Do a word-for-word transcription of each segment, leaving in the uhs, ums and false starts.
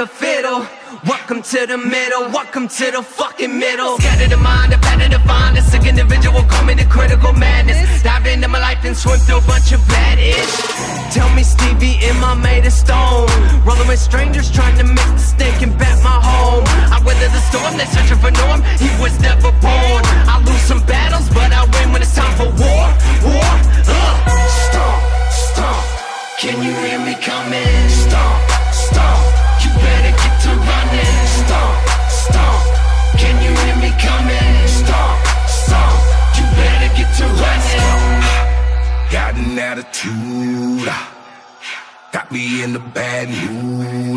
a fiddle. Welcome to the middle, welcome to the fucking middle. Scattered the mind, the pattern to find a sick individual, call me the critical madness. Dive into my life and swim through a bunch of bad-ish. Tell me, Stevie, am I made of stone? Rolling with strangers, trying to make the stink and bat my home. I weather the storm, they searching for Norm, he was never born. I lose some battles, but I win when it's time for war, war, uh. Stomp, stomp, can you hear me coming? Stomp, stomp, you better get to running. Stomp, stomp, can you hear me coming? Stomp, stomp, you better get to running. Got an attitude, got me in a bad mood.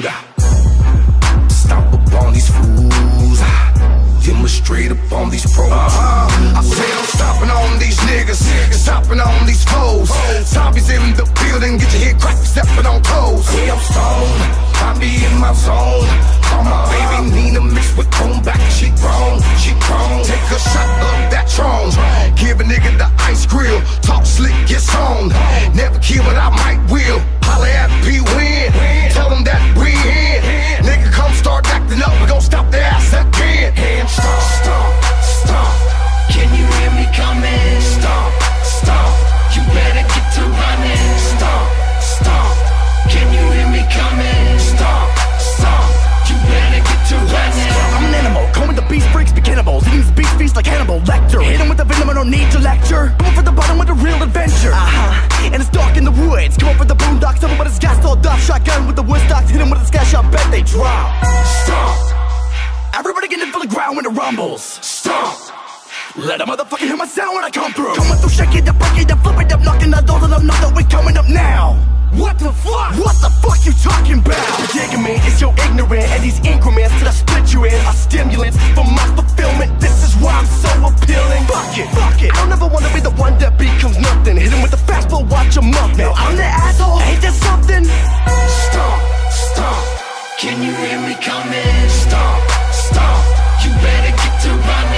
Stomp up on these fools, demonstrate up on these pros. uh-huh. I say I'm stomping on these niggas, stomping on these foes. Zombies in the building, get your head cracked, stepping on toes. Yeah, I'm stoned, I be in my zone. Call my baby Nina mixed with chrome back, she grown, she grown. Take a shot of that Tron, give a nigga the ice grill. Talk slick, gets on. Never kill, but I might will. Holla at P-Win, tell them that we in. Nigga come start acting up, we gon' stop their ass again. Hand stomp, stomp, stomp, can you hear me coming? Stomp, stomp, you better get to running. Stomp, stomp, can you hear me coming? Stomp, stomp, you better get to running. I'm an animal, come with the beast freaks, be cannibals. Eating this beast feast like Hannibal Lecter. Hit him with the venom, I don't need your lecture. Going for the bottom with a real adventure. Uh-huh, and it's dark in the woods. Come up for the boondocks, everybody's gas all off. Shotgun with the wood stocks, hit him with a scash, I bet they drop. stomp, Everybody get into the ground when it rumbles. stomp. Let a motherfucker hear my sound when I come through. Coming through, shake it up, break it up, flip it up, knocking the doors and I'm not that we coming up now. What the fuck? What the fuck you talking about? You're digging me, it's your ignorant. And these increments that I split you in are stimulants for my fulfillment. This is why I'm so appealing. Fuck it, fuck it, I don't ever wanna be the one that becomes nothing. Hit him with the fastball, watch him up. Now I'm the asshole, ain't there something? Stomp, stomp, can you hear me coming? stomp, stomp, you better get to running.